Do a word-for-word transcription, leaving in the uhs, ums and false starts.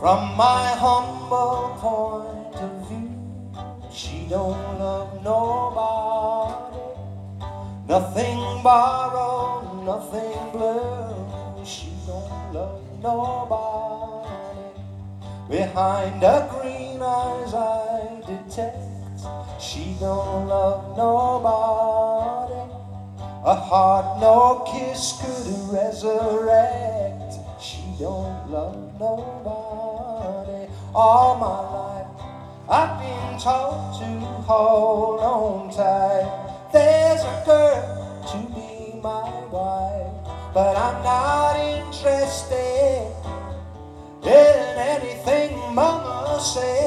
From my humble point of view, she don't love nobody. Nothing borrowed, nothing blue. She don't love nobody. Behind her green eyes I detect she don't love nobody. A heart no kiss could resurrect. She don't love nobody. All my life I've been taught to hold on tight. There's a girl to be my wife, but I'm not interested in anything mama said.